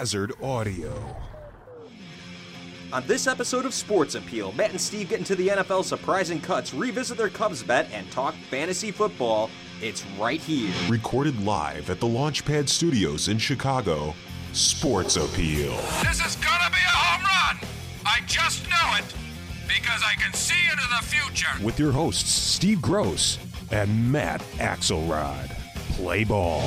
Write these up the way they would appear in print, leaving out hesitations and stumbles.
Hazard Audio. On this episode of Sports Appeal, Matt and Steve get into the NFL's surprising cuts, revisit their Cubs bet, and talk fantasy football. It's right here. Recorded live at the Launchpad Studios in Chicago. Sports Appeal. This is gonna be a home run! I just know it! Because I can see into the future! With your hosts, Steve Gross and Matt Axelrod. Play ball.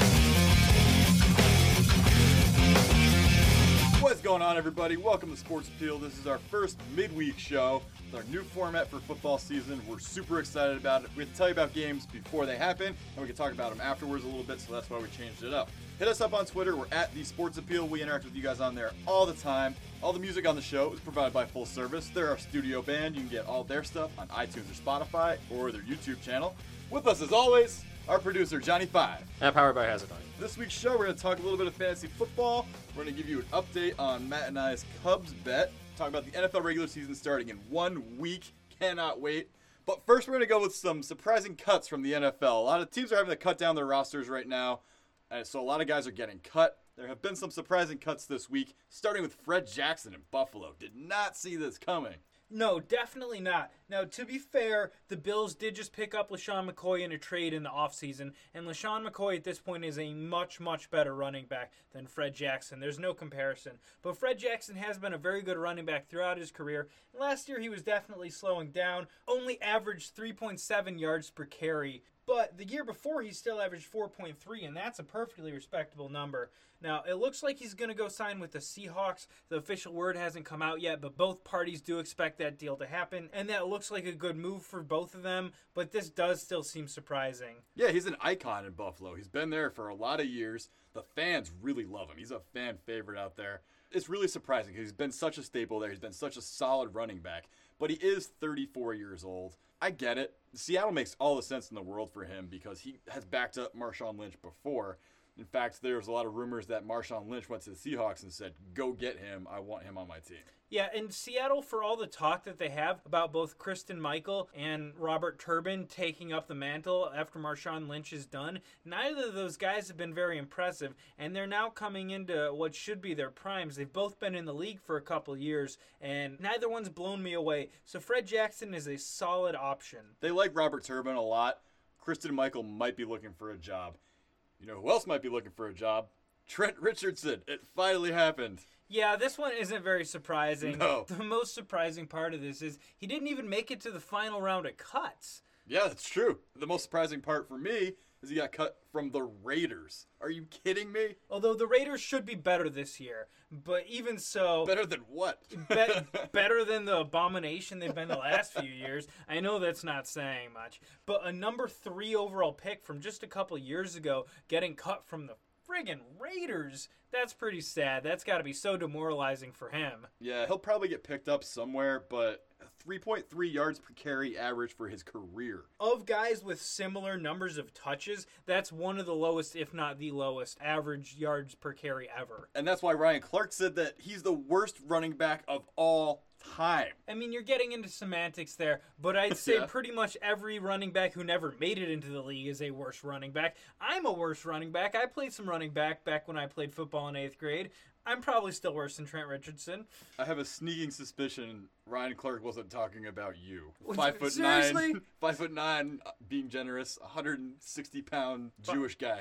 What's going on, everybody? Welcome to Sports Appeal. This is our first midweek show. It's our new format for football season. We're super excited about it. We have to tell you about games before they happen, and we can talk about them afterwards a little bit, so that's why we changed it up. Hit us up on Twitter. We're at The Sports Appeal. We interact with you guys on there all the time. All the music on the show is provided by Full Service. They're our studio band. You can get all their stuff on iTunes or Spotify or their YouTube channel. With us, as always, our producer, Johnny Five. And powered by Hazard Audio. This week's show, we're going to talk a little bit of fantasy football. We're going to give you an update on Matt and I's Cubs bet. Talk about the NFL regular season starting in 1 week. Cannot wait. But first, we're going to go with some surprising cuts from the NFL. A lot of teams are having to cut down their rosters right now, and so a lot of guys are getting cut. There have been some surprising cuts this week, starting with Fred Jackson in Buffalo. Did not see this coming. No, definitely not. Now, to be fair, the Bills did just pick up LeSean McCoy in a trade in the offseason, and LeSean McCoy at this point is a much, much better running back than Fred Jackson. There's no comparison. But Fred Jackson has been a very good running back throughout his career. Last year, he was definitely slowing down, only averaged 3.7 yards per carry. But the year before, he still averaged 4.3, and that's a perfectly respectable number. Now, it looks like he's going to go sign with the Seahawks. The official word hasn't come out yet, but both parties do expect that deal to happen. And that looks like a good move for both of them, but this does still seem surprising. Yeah, he's an icon in Buffalo. He's been there for a lot of years. The fans really love him. He's a fan favorite out there. It's really surprising because he's been such a staple there. He's been such a solid running back. But he is 34 years old. I get it. Seattle makes all the sense in the world for him because he has backed up Marshawn Lynch before. In fact, there's a lot of rumors that Marshawn Lynch went to the Seahawks and said, go get him. I want him on my team. Yeah, and Seattle, for all the talk that they have about both Kristen Michael and Robert Turbin taking up the mantle after Marshawn Lynch is done, neither of those guys have been very impressive, and they're now coming into what should be their primes. They've both been in the league for a couple years, and neither one's blown me away. So Fred Jackson is a solid option. They like Robert Turbin a lot. Kristen Michael might be looking for a job. You know who else might be looking for a job? Trent Richardson. It finally happened. Yeah, this one isn't very surprising. No. The most surprising part of this is he didn't even make it to the final round of cuts. Yeah, that's true. The most surprising part for me is he got cut from the Raiders. Are you kidding me? Although the Raiders should be better this year. But even so... Better than what? Better than the abomination they've been the last few years. I know that's not saying much. But a number 3 overall pick from just a couple years ago getting cut from the friggin' Raiders, that's pretty sad. That's got to be so demoralizing for him. Yeah, he'll probably get picked up somewhere, but 3.3 yards per carry average for his career. Of guys with similar numbers of touches, that's one of the lowest, if not the lowest, average yards per carry ever. And that's why Ryan Clark said that he's the worst running back of all time. I mean, you're getting into semantics there, but I'd say Yeah. pretty much every running back who never made it into the league is a worse running back. I'm a worse running back. I played some running back when I played football in 8th grade. I'm probably still worse than Trent Richardson. I have a sneaking suspicion Ryan Clark wasn't talking about you. What, 5'9", seriously? 5'9", being generous, 160-pound Jewish guy.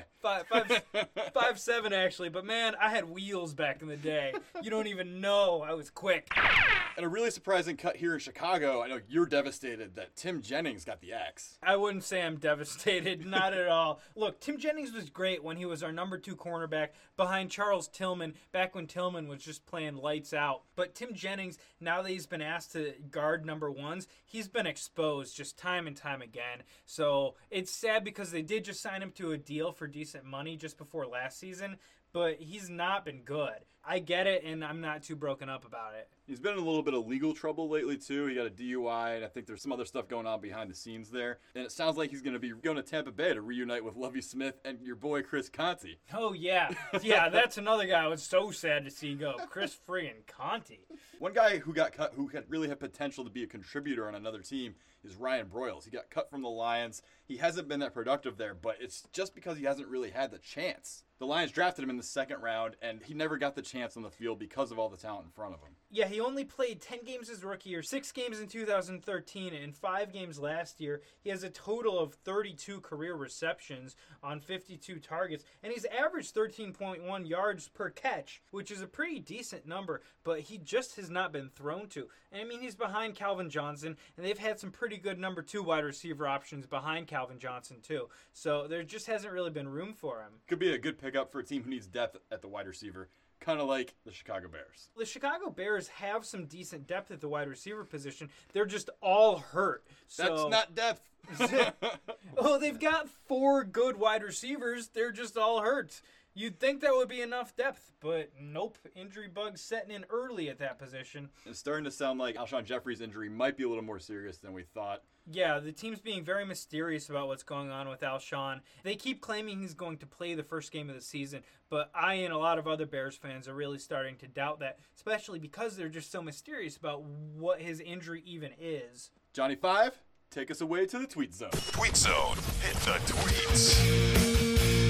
5'7" actually, but man, I had wheels back in the day. You don't even know. I was quick. And a really surprising cut here in Chicago. I know you're devastated that Tim Jennings got the axe. I wouldn't say I'm devastated, not at all. Look, Tim Jennings was great when he was our number 2 cornerback behind Charles Tillman, back when Tillman was just playing lights out. But Tim Jennings, now that he's been asked to guard number 1s, he's been exposed just time and time again. So it's sad because they did just sign him to a deal for decent money just before last season, but he's not been good. I get it, and I'm not too broken up about it. He's been in a little bit of legal trouble lately, too. He got a DUI, and I think there's some other stuff going on behind the scenes there. And it sounds like he's going to be going to Tampa Bay to reunite with Lovie Smith and your boy Chris Conte. Oh, yeah. Yeah, that's another guy I was so sad to see go. Chris friggin' Conte. One guy who got cut who really had potential to be a contributor on another team is Ryan Broyles. He got cut from the Lions. He hasn't been that productive there, but it's just because he hasn't really had the chance. The Lions drafted him in the second round, and he never got the chance on the field because of all the talent in front of him. Yeah, he only played 10 games his rookie year, 6 games in 2013, and 5 games last year. He has a total of 32 career receptions on 52 targets, and he's averaged 13.1 yards per catch, which is a pretty decent number, but he just has not been thrown to. And I mean, he's behind Calvin Johnson, and they've had some pretty good number 2 wide receiver options behind Calvin Johnson, too. So there just hasn't really been room for him. Could be a good pickup for a team who needs depth at the wide receiver, kind of like the Chicago Bears. The Chicago Bears have some decent depth at the wide receiver position. They're just all hurt. That's not depth. Oh, they've got 4 good wide receivers. They're just all hurt. You'd think that would be enough depth, but nope. Injury bugs setting in early at that position. It's starting to sound like Alshon Jeffrey's injury might be a little more serious than we thought. Yeah, the team's being very mysterious about what's going on with Alshon. They keep claiming he's going to play the first game of the season, but I and a lot of other Bears fans are really starting to doubt that, especially because they're just so mysterious about what his injury even is. Johnny 5, take us away to the tweet zone. Tweet Zone. Hit the tweets.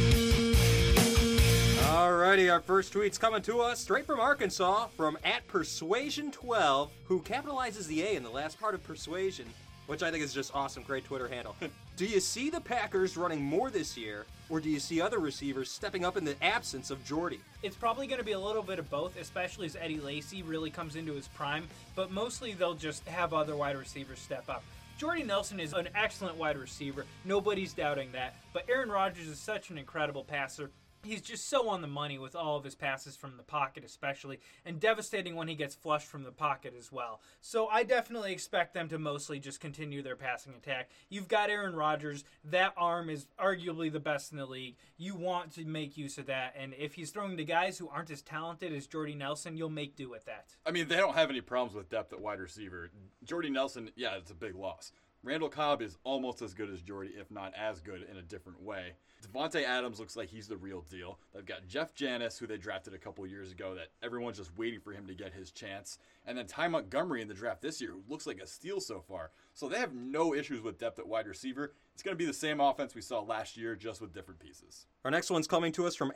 Alrighty, our first tweet's coming to us straight from Arkansas, from @Persuasion12, who capitalizes the A in the last part of persuasion, which I think is just awesome. Great Twitter handle. Do you see the Packers running more this year, or do you see other receivers stepping up in the absence of Jordy? It's probably going to be a little bit of both, especially as Eddie Lacy really comes into his prime, but mostly they'll just have other wide receivers step up. Jordy Nelson is an excellent wide receiver. Nobody's doubting that. But Aaron Rodgers is such an incredible passer. He's just so on the money with all of his passes from the pocket especially, and devastating when he gets flushed from the pocket as well. So I definitely expect them to mostly just continue their passing attack. You've got Aaron Rodgers. That arm is arguably the best in the league. You want to make use of that, and if he's throwing to guys who aren't as talented as Jordy Nelson, you'll make do with that. I mean, they don't have any problems with depth at wide receiver. Jordy Nelson, yeah, it's a big loss. Randall Cobb is almost as good as Jordy, if not as good in a different way. Devontae Adams looks like he's the real deal. They've got Jeff Janis, who they drafted a couple years ago, that everyone's just waiting for him to get his chance. And then Ty Montgomery in the draft this year, who looks like a steal so far. So they have no issues with depth at wide receiver. It's going to be the same offense we saw last year, just with different pieces. Our next one's coming to us from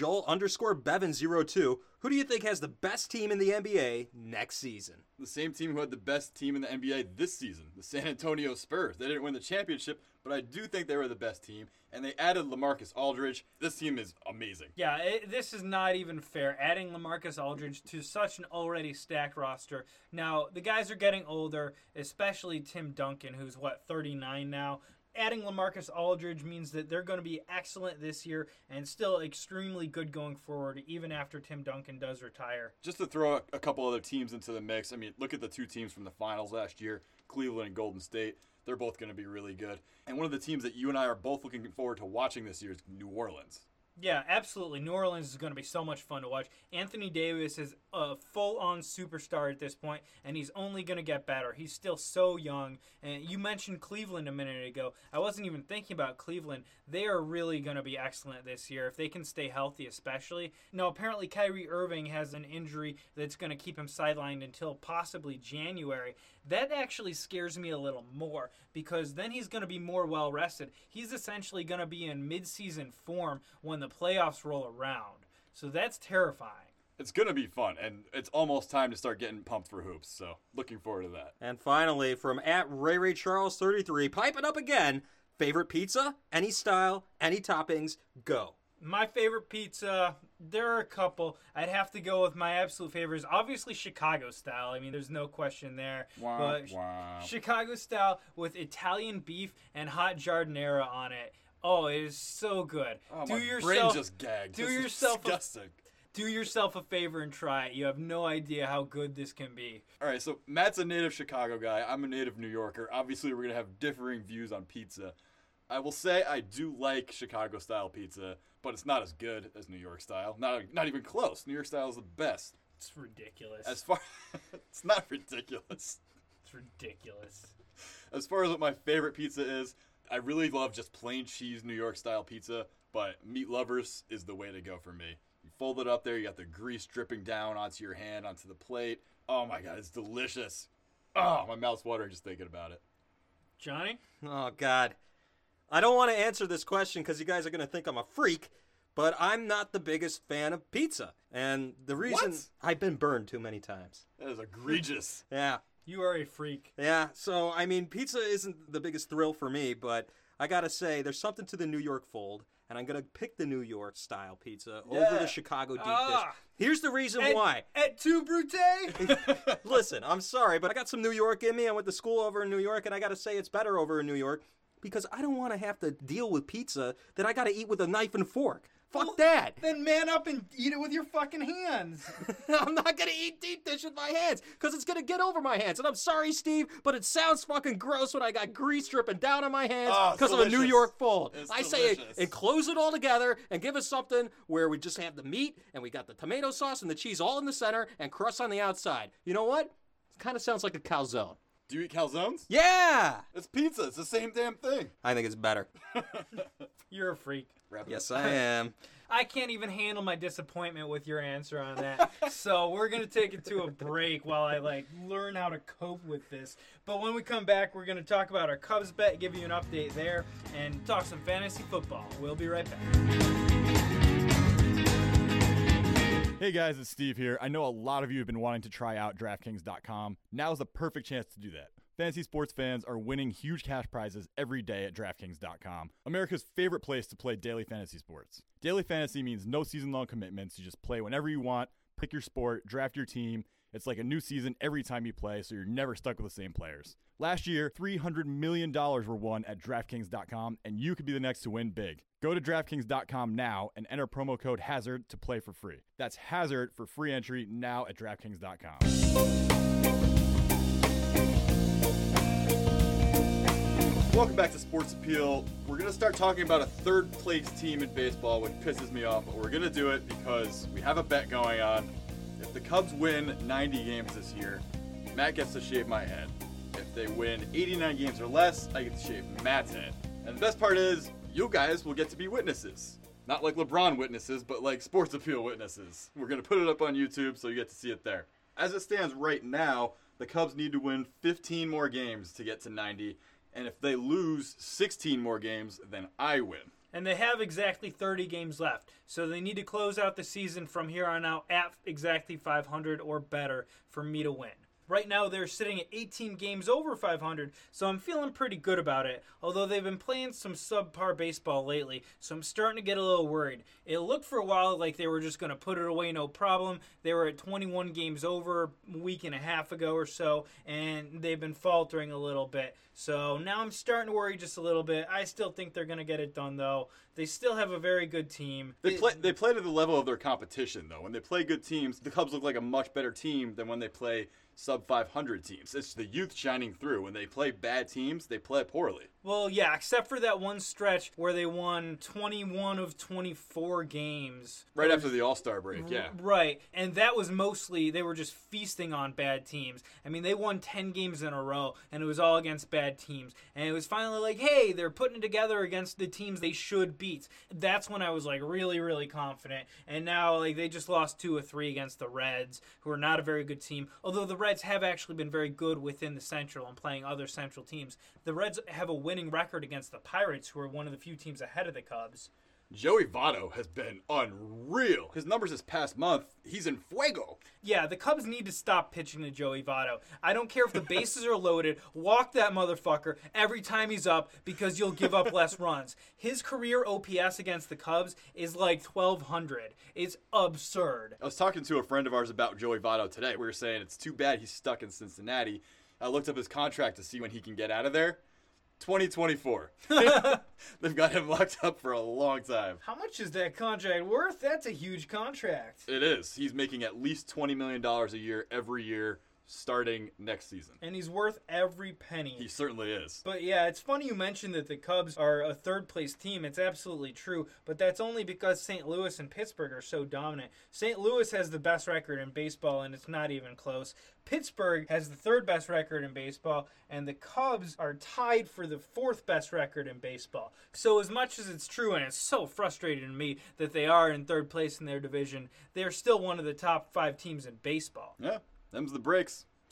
@Joel_Bevan02. Who do you think has the best team in the NBA next season? The same team who had the best team in the NBA this season, the San Antonio Spurs. They didn't win the championship, but I do think they were the best team. And they added LaMarcus Aldridge. This team is amazing. Yeah, this is not even fair. Adding LaMarcus Aldridge to such an already stacked roster. Now, the guys are getting older, especially Tim Duncan, who's, 39 now. Adding LaMarcus Aldridge means that they're going to be excellent this year and still extremely good going forward, even after Tim Duncan does retire. Just to throw a couple other teams into the mix, I mean, look at the 2 teams from the finals last year, Cleveland and Golden State. They're both going to be really good. And one of the teams that you and I are both looking forward to watching this year is New Orleans. Yeah, absolutely. New Orleans is going to be so much fun to watch. Anthony Davis is a full-on superstar at this point, and he's only going to get better. He's still so young. And you mentioned Cleveland a minute ago. I wasn't even thinking about Cleveland. They are really going to be excellent this year, if they can stay healthy especially. Now, apparently Kyrie Irving has an injury that's going to keep him sidelined until possibly January. That actually scares me a little more, because then he's going to be more well-rested. He's essentially going to be in mid-season form when the playoffs roll around. So that's terrifying. It's going to be fun, and it's almost time to start getting pumped for hoops, so looking forward to that. And finally, from @RayRayCharles33, pipe it up again. Favorite pizza? Any style, any toppings, go. My favorite pizza, there are a couple. I'd have to go with my absolute favorites. Obviously, Chicago style. I mean, there's no question there. But Chicago style with Italian beef and hot giardiniera on it. Oh, it is so good. Oh, my brain just gagged. Disgusting. Do yourself a favor and try it. You have no idea how good this can be. All right, so Matt's a native Chicago guy. I'm a native New Yorker. Obviously, we're going to have differing views on pizza. I will say I do like Chicago-style pizza, but it's not as good as New York style. Not even close. New York style is the best. It's ridiculous. It's not ridiculous. It's ridiculous. As far as what my favorite pizza is, I really love just plain cheese New York style pizza, but Meat Lovers is the way to go for me. You fold it up there, you got the grease dripping down onto your hand, onto the plate. Oh my God, it's delicious. Oh, my mouth's watering just thinking about it. Johnny? Oh, God. I don't want to answer this question because you guys are going to think I'm a freak, but I'm not the biggest fan of pizza. And the reason What? I've been burned too many times. That is egregious. Yeah. You are a freak. Yeah. So, I mean, pizza isn't the biggest thrill for me, but I got to say, there's something to the New York fold, and I'm going to pick the New York style pizza over the Chicago deep dish. Here's the reason why. Et tu, Brute? Listen, I'm sorry, but I got some New York in me. I went to school over in New York, and I got to say it's better over in New York because I don't want to have to deal with pizza that I got to eat with a knife and fork. Fuck that. Then man up and eat it with your fucking hands. I'm not going to eat deep dish with my hands because it's going to get over my hands. And I'm sorry, Steve, but it sounds fucking gross when I got grease dripping down on my hands because of a New delicious. York fold. It's I say delicious. enclose it all together and give us something where we just have the meat and we got the tomato sauce and the cheese all in the center and crust on the outside. You know what? It kind of sounds like a calzone. Do you eat calzones? Yeah! It's pizza. It's the same damn thing. I think it's better. You're a freak. Wrap it Yes, up. I am. I can't even handle my disappointment with your answer on that. So we're going to take it to a break while I learn how to cope with this. But when we come back, we're going to talk about our Cubs bet, give you an update there, and talk some fantasy football. We'll be right back. Hey guys, it's Steve here. I know a lot of you have been wanting to try out DraftKings.com. Now's the perfect chance to do that. Fantasy sports fans are winning huge cash prizes every day at DraftKings.com, America's favorite place to play daily fantasy sports. Daily fantasy means no season-long commitments. You just play whenever you want, pick your sport, draft your team. It's like a new season every time you play, so you're never stuck with the same players. Last year, $300 million were won at DraftKings.com, and you could be the next to win big. Go to DraftKings.com now and enter promo code HAZARD to play for free. That's HAZARD for free entry now at DraftKings.com. Welcome back to Sports Appeal. We're going to start talking about a third-place team in baseball, which pisses me off, but we're going to do it because we have a bet going on. If the Cubs win 90 games this year, Matt gets to shave my head. If they win 89 games or less, I get to shave Matt's head. And the best part is, you guys will get to be witnesses. Not like LeBron witnesses, but like Sports Appeal witnesses. We're going to put it up on YouTube so you get to see it there. As it stands right now, the Cubs need to win 15 more games to get to 90. And if they lose 16 more games, then I win. And they have exactly 30 games left, so they need to close out the season from here on out at exactly 500 or better for me to win. Right now, they're sitting at 18 games over 500, so I'm feeling pretty good about it, although they've been playing some subpar baseball lately, so I'm starting to get a little worried. It looked for a while like they were just going to put it away, no problem. They were at 21 games over a week and a half ago or so, and they've been faltering a little bit. So now I'm starting to worry just a little bit. I still think they're going to get it done, though. They still have a very good team. They play to the level of their competition, though. When they play good teams, the Cubs look like a much better team than when they play sub-500 teams. It's the youth shining through. When they play bad teams, they play poorly. Well, yeah, except for that one stretch where they won 21 of 24 games. Right after the All-Star break, yeah. Right, and that was mostly, they were just feasting on bad teams. I mean, they won 10 games in a row, and it was all against bad teams. And it was finally like, hey, they're putting it together against the teams they should beat. That's when I was, really, really confident. And now, they just lost 2 or 3 against the Reds, who are not a very good team. Although the Reds have actually been very good within the Central and playing other Central teams. The Reds have a winning record against the Pirates, who are one of the few teams ahead of the Cubs. Joey Votto has been unreal. His numbers this past month, he's in fuego. Yeah, the Cubs need to stop pitching to Joey Votto. I don't care if the bases are loaded. Walk that motherfucker every time he's up because you'll give up less runs. His career OPS against the Cubs is like 1,200. It's absurd. I was talking to a friend of ours about Joey Votto today. We were saying it's too bad he's stuck in Cincinnati. I looked up his contract to see when he can get out of there. 2024. They've got him locked up for a long time. How much is that contract worth? That's a huge contract. It is. He's making at least $20 million a year every year starting next season. And he's worth every penny. He certainly is. But yeah, it's funny you mentioned that the Cubs are a third-place team. It's absolutely true, but that's only because St. Louis and Pittsburgh are so dominant. St. Louis has the best record in baseball, and it's not even close. Pittsburgh has the third best record in baseball, and the Cubs are tied for the fourth best record in baseball. So as much as it's true, and it's so frustrating to me that they are in third place in their division, they're still one of the top 5 teams in baseball. Yeah, them's the breaks.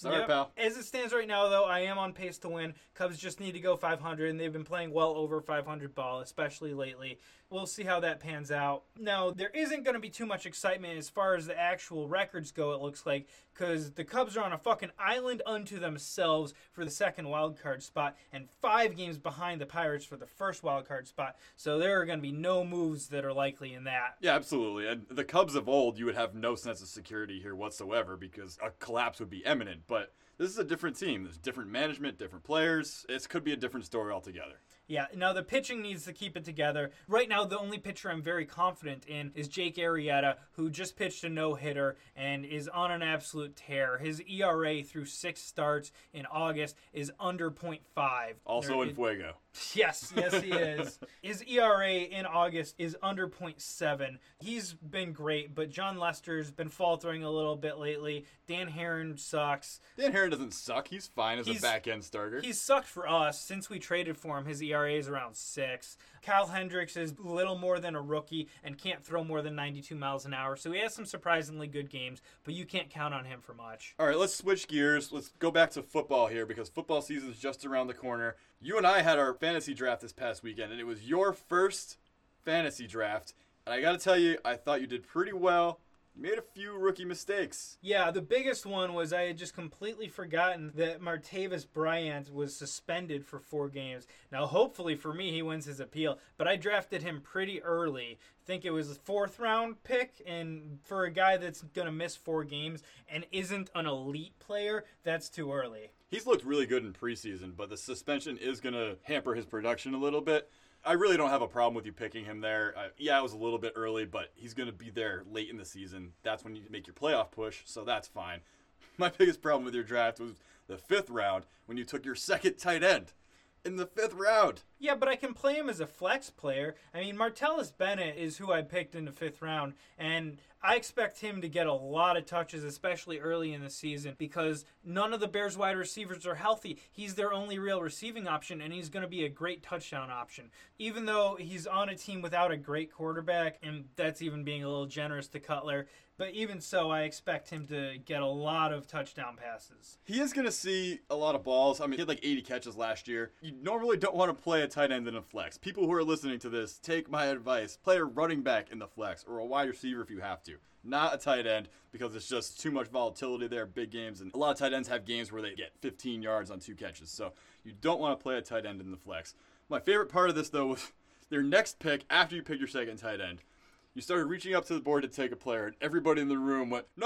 Sorry, Yep. pal. As it stands right now, though, I am on pace to win. Cubs just need to go 500, and they've been playing well over 500 ball, especially lately. We'll see how that pans out. Now, there isn't going to be too much excitement as far as the actual records go, it looks like, because the Cubs are on a fucking island unto themselves for the second wild card spot and 5 games behind the Pirates for the first wild card spot. So there are going to be no moves that are likely in that. Yeah, absolutely. And the Cubs of old, you would have no sense of security here whatsoever because a collapse would be imminent. But this is a different team. There's different management, different players. It could be a different story altogether. Yeah, now the pitching needs to keep it together. Right now, the only pitcher I'm very confident in is Jake Arrieta, who just pitched a no-hitter and is on an absolute tear. His ERA through 6 starts in August is under .5. Also in Fuego. Yes, he is. His ERA in August is under .7. He's been great, but John Lester's been faltering a little bit lately. Dan Herron sucks. Dan Herron doesn't suck. He's fine as a back-end starter. He's sucked for us since we traded for him. His ERA is around 6. Kyle Hendricks is little more than a rookie and can't throw more than 92 miles an hour, so he has some surprisingly good games, but you can't count on him for much. All right, let's switch gears. Let's go back to football here because football season is just around the corner. You and I had our fantasy draft this past weekend, and it was your first fantasy draft. And I got to tell you, I thought you did pretty well. You made a few rookie mistakes. Yeah, the biggest one was I had just completely forgotten that Martavis Bryant was suspended for 4 games. Now, hopefully for me, he wins his appeal, but I drafted him pretty early. I think it was a 4th round pick, and for a guy that's going to miss 4 games and isn't an elite player, that's too early. He's looked really good in preseason, but the suspension is going to hamper his production a little bit. I really don't have a problem with you picking him there. Yeah, it was a little bit early, but he's going to be there late in the season. That's when you make your playoff push, so that's fine. My biggest problem with your draft was the 5th round when you took your second tight end in the 5th round. Yeah, but I can play him as a flex player. I mean, Martellus Bennett is who I picked in the 5th round, and I expect him to get a lot of touches, especially early in the season, because none of the Bears wide receivers are healthy. He's their only real receiving option, and he's going to be a great touchdown option. Even though he's on a team without a great quarterback, and that's even being a little generous to Cutler, but even so, I expect him to get a lot of touchdown passes. He is going to see a lot of balls. I mean, he had like 80 catches last year. You normally don't want to play a tight end in a flex. People who are listening to this, take my advice. Play a running back in the flex or a wide receiver if you have to. Not a tight end because it's just too much volatility there, big games. And a lot of tight ends have games where they get 15 yards on 2 catches. So you don't want to play a tight end in the flex. My favorite part of this, though, was their next pick after you picked your second tight end. You started reaching up to the board to take a player, and everybody in the room went, no.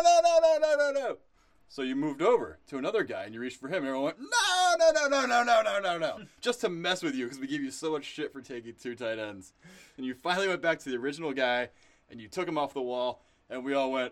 So you moved over to another guy, and you reached for him, and everyone went, no. Just to mess with you, because we gave you so much shit for taking 2 tight ends. And you finally went back to the original guy, and you took him off the wall, and we all went,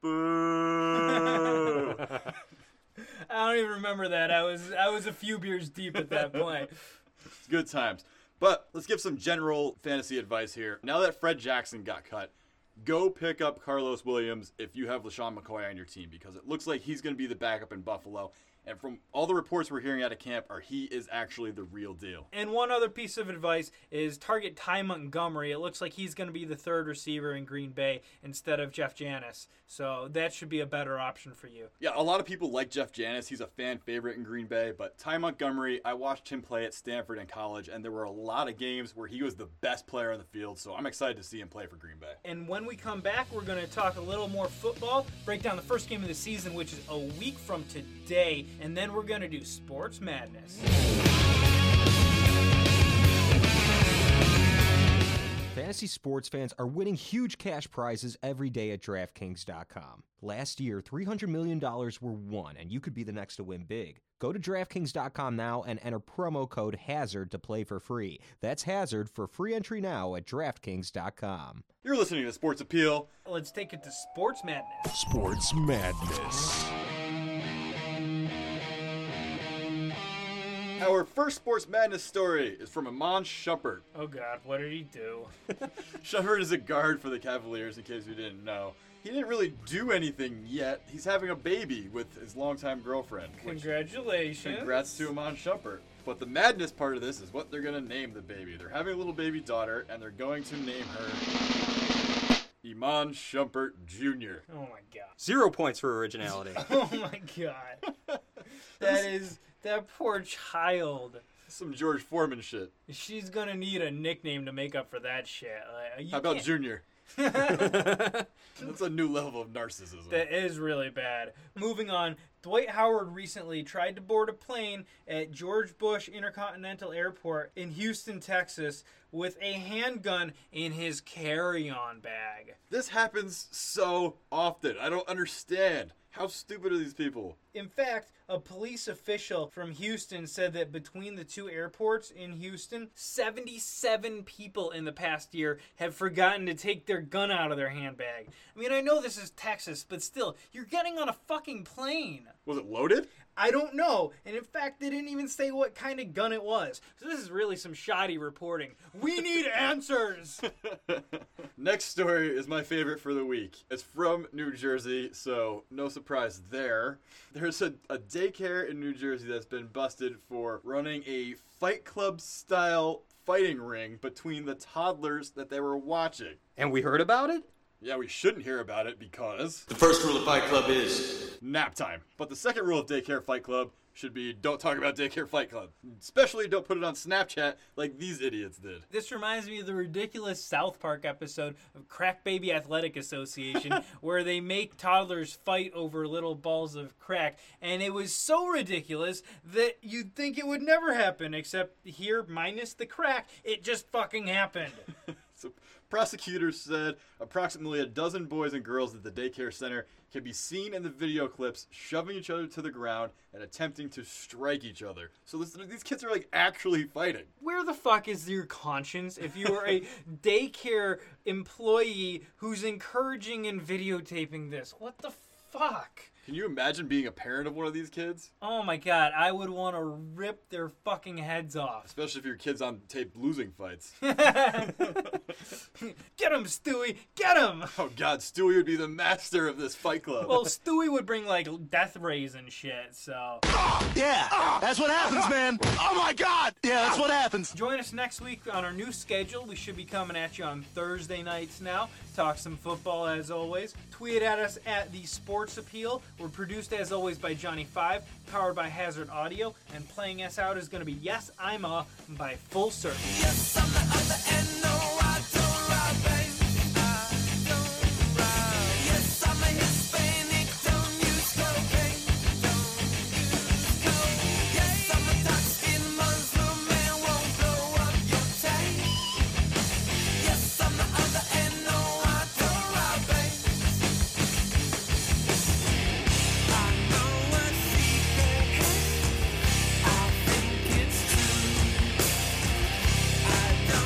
boo. I don't even remember that. I was a few beers deep at that point. It's good times. But let's give some general fantasy advice here. Now that Fred Jackson got cut, go pick up Carlos Williams if you have LaShawn McCoy on your team, because it looks like he's going to be the backup in Buffalo. And from all the reports we're hearing out of camp, he is actually the real deal. And one other piece of advice is target Ty Montgomery. It looks like he's going to be the 3rd receiver in Green Bay instead of Jeff Janis. So that should be a better option for you. Yeah, a lot of people like Jeff Janis. He's a fan favorite in Green Bay. But Ty Montgomery, I watched him play at Stanford in college, and there were a lot of games where he was the best player on the field. So I'm excited to see him play for Green Bay. And when we come back, we're going to talk a little more football, break down the first game of the season, which is a week from today, and then we're going to do Sports Madness. Fantasy sports fans are winning huge cash prizes every day at DraftKings.com. Last year, $300 million were won, and you could be the next to win big. Go to DraftKings.com now and enter promo code HAZARD to play for free. That's HAZARD for free entry now at DraftKings.com. You're listening to Sports Appeal. Let's take it to Sports Madness. Sports Madness. Our first Sports Madness story is from Iman Shumpert. Oh, God, what did he do? Shumpert is a guard for the Cavaliers, in case you didn't know. He didn't really do anything yet. He's having a baby with his longtime girlfriend. Congratulations. Congrats to Iman Shumpert. But the madness part of this is what they're going to name the baby. They're having a little baby daughter, and they're going to name her Iman Shumpert Jr. Oh my god. 0 points for originality. Oh my god. That poor child. Some George Foreman shit. She's gonna need a nickname to make up for that shit. You How about can't- Junior? That's a new level of narcissism. That is really bad. Moving on, Dwight Howard recently tried to board a plane at George Bush Intercontinental Airport in Houston, Texas, with a handgun in his carry-on bag. This happens so often. I don't understand. How stupid are these people? In fact, a police official from Houston said that between the two airports in Houston, 77 people in the past year have forgotten to take their gun out of their handbag. I mean, I know this is Texas, but still, you're getting on a fucking plane. Was it loaded? I don't know, and in fact, they didn't even say what kind of gun it was. So this is really some shoddy reporting. We need answers! Next story is my favorite for the week. It's from New Jersey, so no surprise there. There's a daycare in New Jersey that's been busted for running a Fight Club style fighting ring between the toddlers that they were watching. And we heard about it? Yeah, we shouldn't hear about it because The first rule of Fight Club is nap time. But the second rule of Daycare Fight Club should be don't talk about Daycare Fight Club. Especially don't put it on Snapchat like these idiots did. This reminds me of the ridiculous South Park episode of Crack Baby Athletic Association where they make toddlers fight over little balls of crack. And it was so ridiculous that you'd think it would never happen, except here, minus the crack, it just fucking happened. So, prosecutors said approximately a dozen boys and girls at the daycare center can be seen in the video clips shoving each other to the ground and attempting to strike each other. So these kids are like actually fighting. Where the fuck is your conscience if you are a daycare employee who's encouraging and videotaping this? What the fuck? Can you imagine being a parent of one of these kids? Oh my god, I would want to rip their fucking heads off. Especially if your kid's on tape losing fights. Get him, Stewie! Get him! Oh god, Stewie would be the master of this fight club. Well, Stewie would bring like death rays and shit, so. Yeah, that's what happens, man. Oh my God. Yeah, that's what happens. Join us next week on our new schedule. We should be coming at you on Thursday nights now. Talk some football as always. Tweet at us at The Sports Appeal. We're produced as always by Johnny Five, powered by Hazard Audio, and playing us out is going to be Yes, I'm a by Full Circle. Yes, I'm the other end, no, I don't ride, babe. I don't ride. Yes, I'm a Hispanic, don't use cocaine. Don't use coke. Yes, I'm a dark-skinned Muslim man, won't blow up your tank. Yes, I'm the other end, no, I don't ride, babe. I know a secret, I think it's true. I don't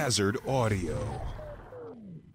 Hazard Audio.